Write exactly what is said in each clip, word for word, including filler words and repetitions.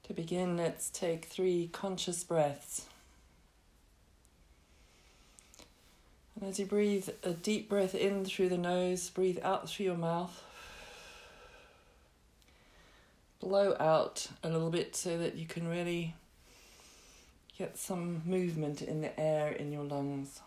To begin, let's take three conscious breaths. And as you breathe a deep breath in through the nose, breathe out through your mouth. Blow out a little bit so that you can really get some movement in the air in your lungs.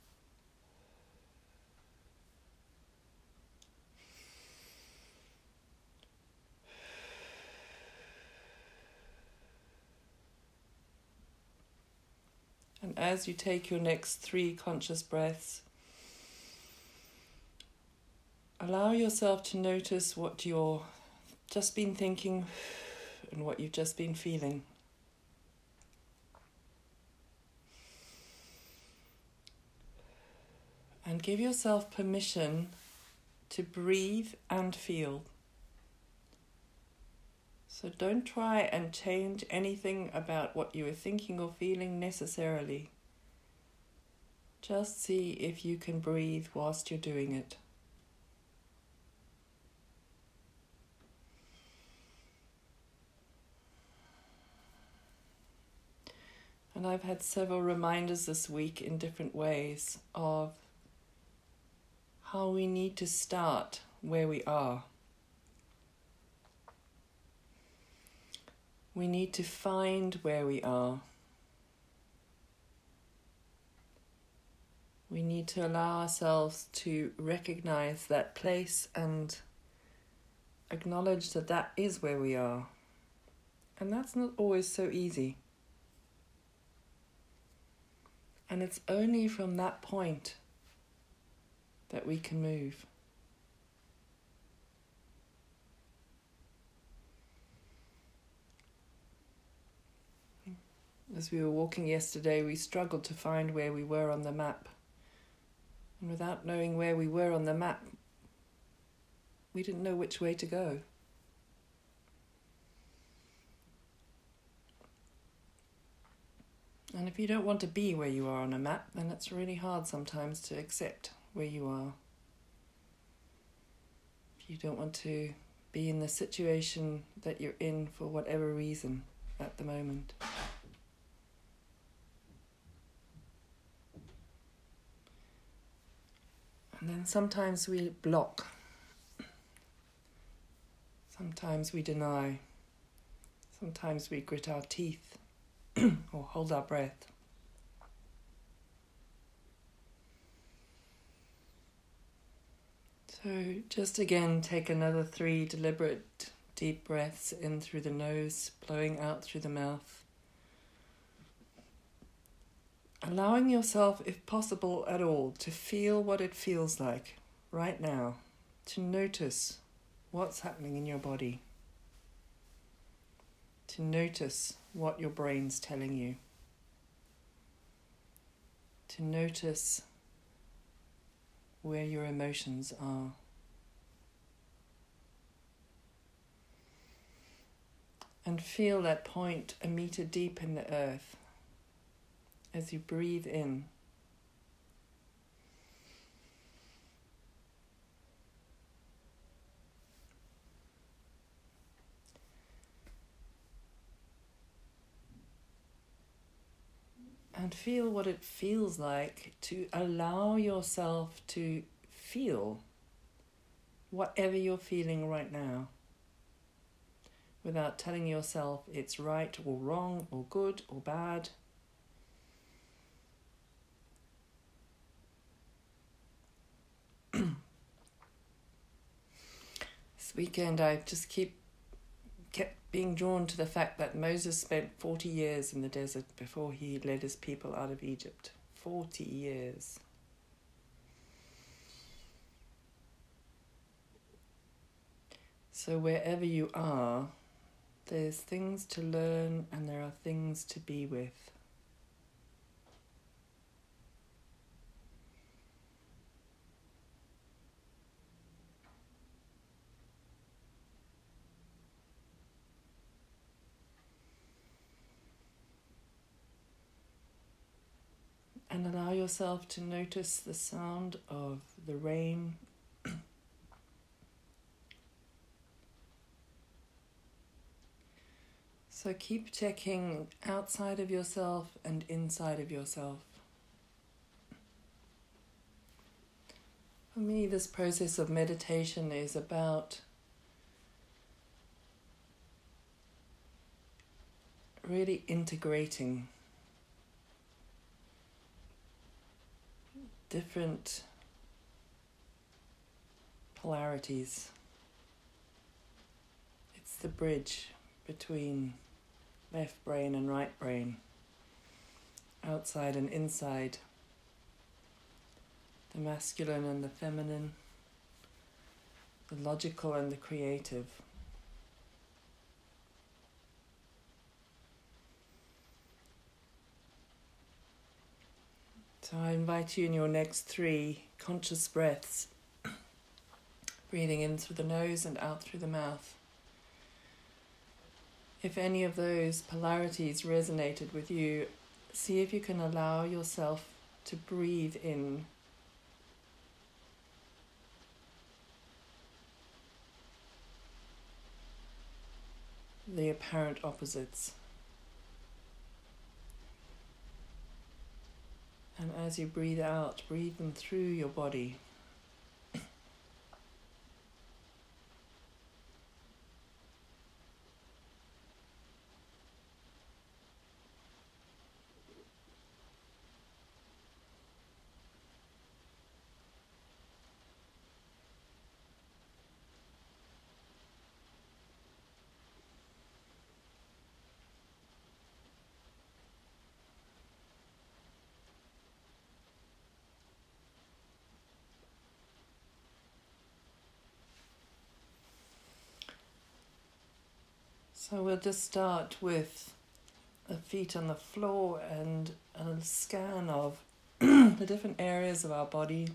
And as you take your next three conscious breaths, allow yourself to notice what you've just been thinking and what you've just been feeling. And give yourself permission to breathe and feel. So don't try and change anything about what you are thinking or feeling necessarily. Just see if you can breathe whilst you're doing it. And I've had several reminders this week in different ways of how we need to start where we are. We need to find where we are. We need to allow ourselves to recognize that place and acknowledge that that is where we are. And that's not always so easy. And it's only from that point that we can move. As we were walking yesterday, we struggled to find where we were on the map. And without knowing where we were on the map, we didn't know which way to go. And if you don't want to be where you are on a map, then it's really hard sometimes to accept where you are. If you don't want to be in the situation that you're in for whatever reason at the moment. And then sometimes we block. Sometimes we deny. Sometimes we grit our teeth or hold our breath. So just again, take another three deliberate deep breaths in through the nose, blowing out through the mouth. Allowing yourself, if possible at all, to feel what it feels like right now, to notice what's happening in your body, to notice what your brain's telling you, to notice where your emotions are. And feel that point a meter deep in the earth. As you breathe in, and feel what it feels like to allow yourself to feel whatever you're feeling right now, without telling yourself it's right or wrong or good or bad. Weekend, I just keep kept being drawn to the fact that Moses spent forty years in the desert before he led his people out of Egypt. Forty years. So wherever you are, there's things to learn and there are things to be with. And allow yourself to notice the sound of the rain So keep checking outside of yourself and inside of yourself. For me, this process of meditation is about really integrating different polarities. It's the bridge between left brain and right brain, outside and inside, the masculine and the feminine, the logical and the creative. So I invite you in your next three conscious breaths, breathing in through the nose and out through the mouth. If any of those polarities resonated with you, see if you can allow yourself to breathe in the apparent opposites. And as you breathe out, breathe them through your body. So we'll just start with the feet on the floor and a scan of the different areas of our body.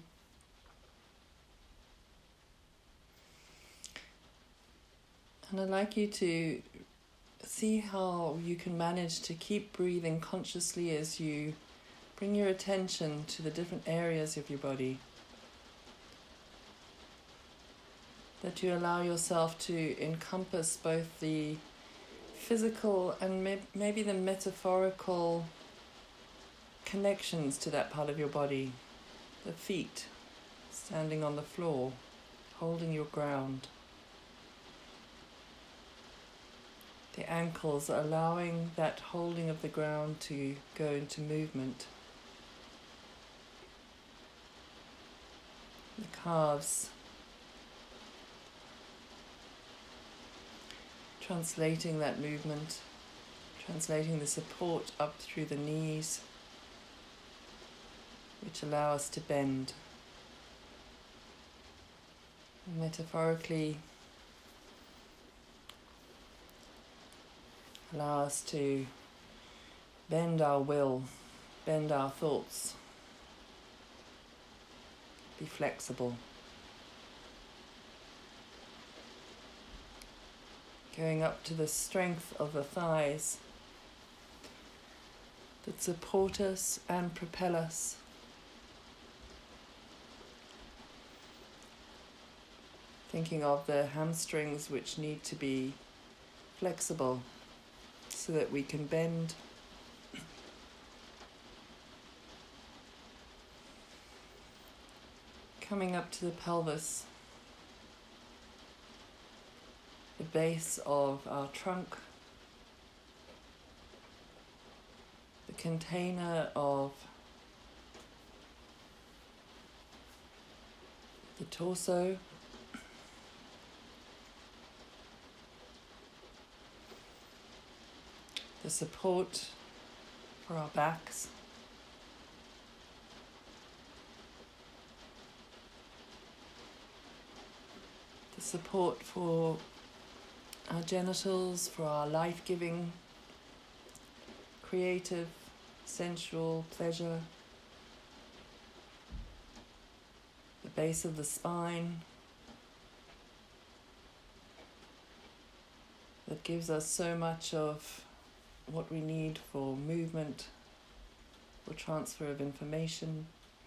And I'd like you to see how you can manage to keep breathing consciously as you bring your attention to the different areas of your body. That you allow yourself to encompass both the physical and may- maybe the metaphorical connections to that part of your body. The feet standing on the floor, holding your ground. The ankles, allowing that holding of the ground to go into movement. The calves, translating that movement, translating the support up through the knees, which allow us to bend. And metaphorically, allow us to bend our will, bend our thoughts, be flexible. Going up to the strength of the thighs that support us and propel us. Thinking of the hamstrings, which need to be flexible so that we can bend. Coming up to the pelvis, the base of our trunk, the container of the torso, the support for our backs, the support for our genitals, for our life-giving, creative, sensual pleasure, the base of the spine that gives us so much of what we need for movement, for transfer of information,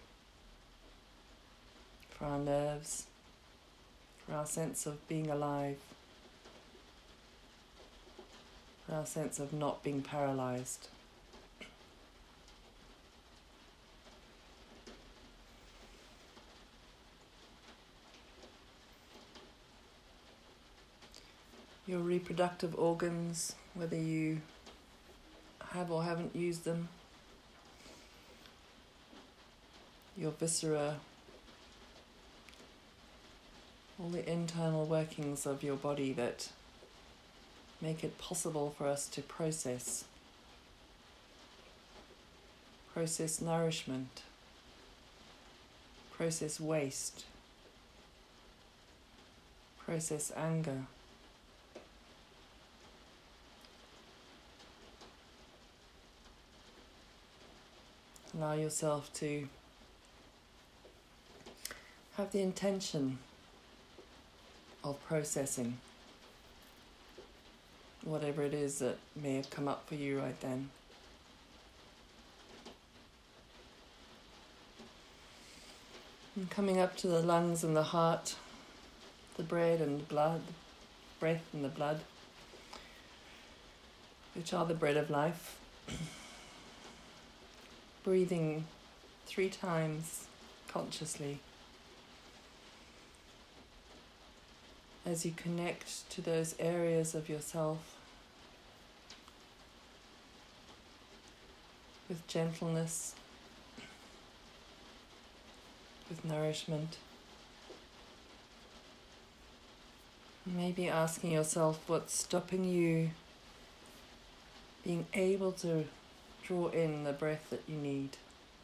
for our nerves, for our sense of being alive. our sense of not being paralyzed. Your reproductive organs, whether you have or haven't used them, your viscera, all the internal workings of your body that make it possible for us to process, process nourishment, process waste, process anger. Allow yourself to have the intention of processing whatever it is that may have come up for you right then. And coming up to the lungs and the heart, the bread and the blood, the breath and the blood, which are the bread of life. Breathing three times consciously as you connect to those areas of yourself with gentleness, with nourishment. Maybe asking yourself what's stopping you being able to draw in the breath that you need.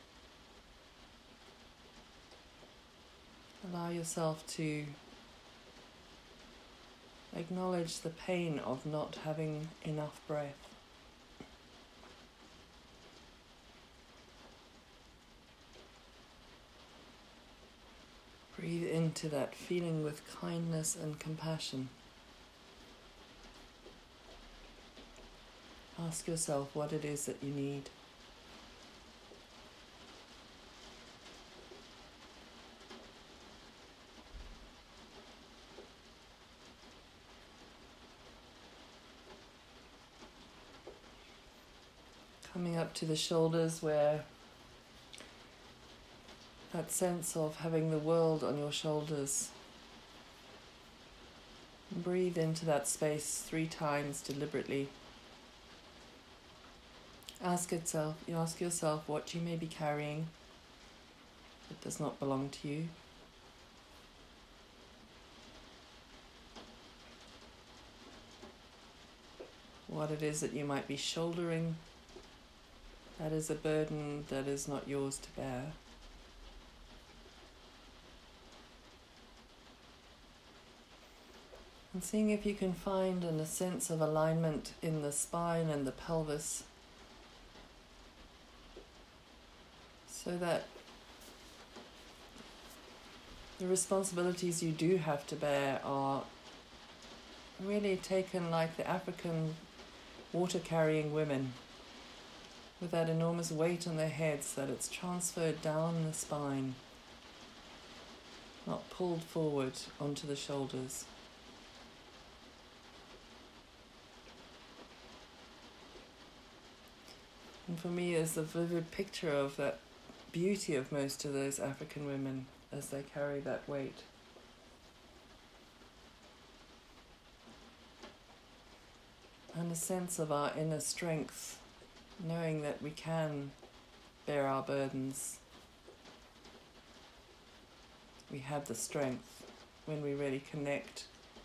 Allow yourself to acknowledge the pain of not having enough breath. Breathe into that feeling with kindness and compassion. Ask yourself what it is that you need. Coming up to the shoulders, where that sense of having the world on your shoulders. Breathe into that space three times deliberately. Ask itself, you ask yourself what you may be carrying that does not belong to you. What it is that you might be shouldering that is a burden that is not yours to bear. And seeing if you can find a sense of alignment in the spine and the pelvis, so that the responsibilities you do have to bear are really taken like the African water-carrying women, with that enormous weight on their heads, that it's transferred down the spine, not pulled forward onto the shoulders. And for me, it's a vivid picture of that beauty of most of those African women as they carry that weight. And a sense of our inner strength, knowing that we can bear our burdens. We have the strength when we really connect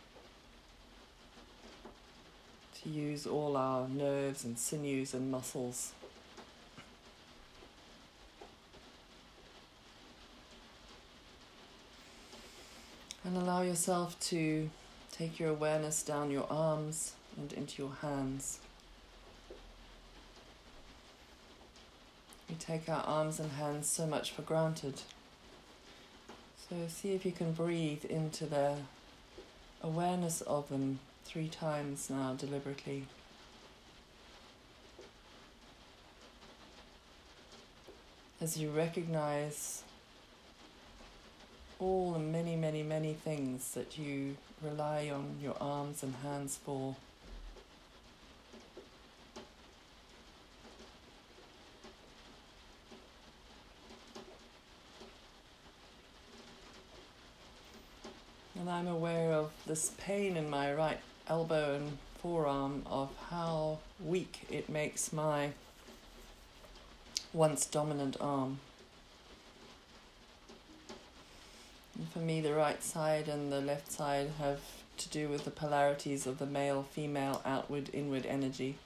to use all our nerves and sinews and muscles. And allow yourself to take your awareness down your arms and into your hands. We take our arms and hands so much for granted. So see if you can breathe into the awareness of them three times now deliberately. As you recognize all the many, many, many things that you rely on your arms and hands for. And I'm aware of this pain in my right elbow and forearm, of how weak it makes my once dominant arm. And for me, the right side and the left side have to do with the polarities of the male-female outward-inward energy.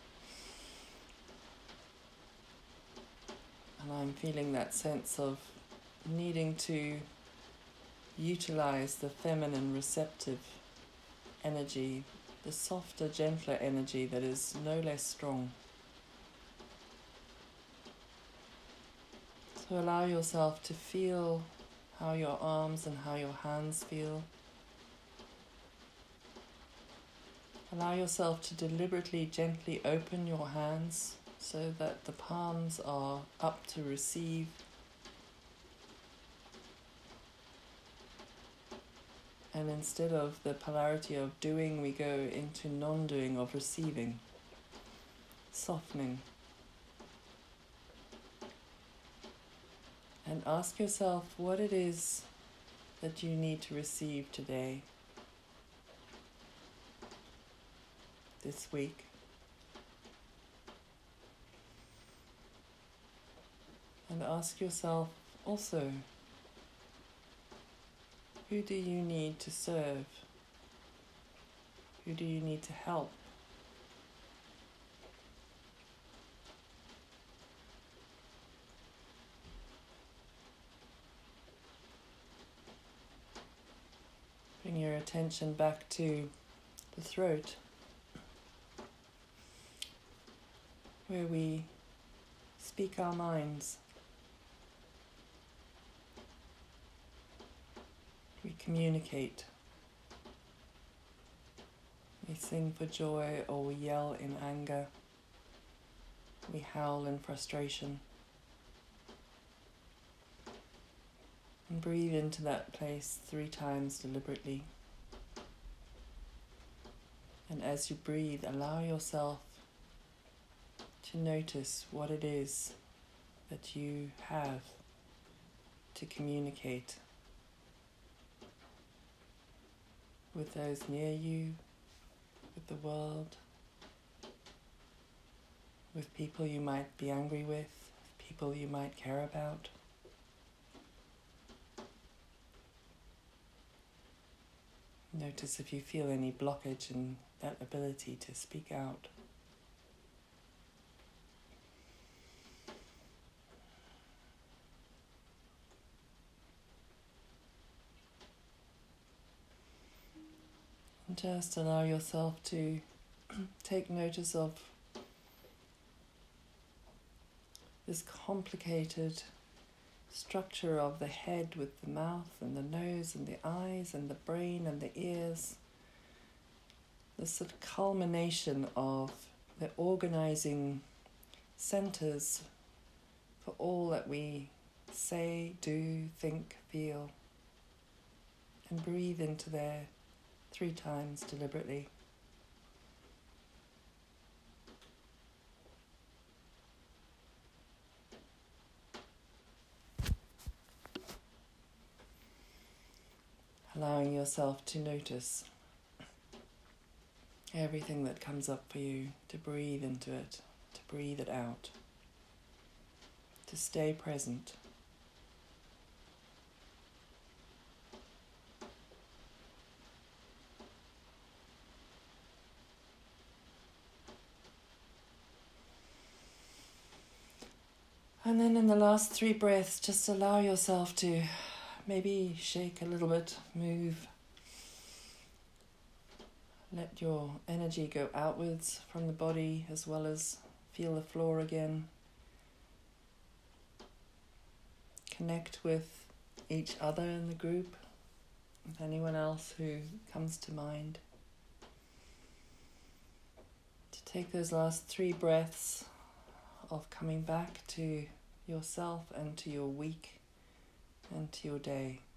And I'm feeling that sense of needing to utilize the feminine receptive energy, the softer, gentler energy that is no less strong. So allow yourself to feel how your arms and how your hands feel. Allow yourself to deliberately, gently open your hands so that the palms are up to receive. And instead of the polarity of doing, we go into non-doing, of receiving, softening. And ask yourself what it is that you need to receive today, this week. And ask yourself also, who do you need to serve? Who do you need to help? Bring your attention back to the throat, where we speak our minds. We communicate. We sing for joy, or we yell in anger. We howl in frustration. And breathe into that place three times deliberately. And as you breathe, allow yourself to notice what it is that you have to communicate with those near you, with the world, with people you might be angry with, people you might care about. Notice if you feel any blockage in that ability to speak out. And just allow yourself to take notice of this complicated structure of the head, with the mouth and the nose and the eyes and the brain and the ears. This sort of culmination of the organizing centers for all that we say, do, think, feel. And breathe into there three times deliberately. Allowing yourself to notice everything that comes up for you, to breathe into it, to breathe it out, to stay present. And then in the last three breaths, just allow yourself to maybe shake a little bit, move. Let your energy go outwards from the body, as well as feel the floor again. Connect with each other in the group, with anyone else who comes to mind. To take those last three breaths of coming back to yourself and to your week and to your day.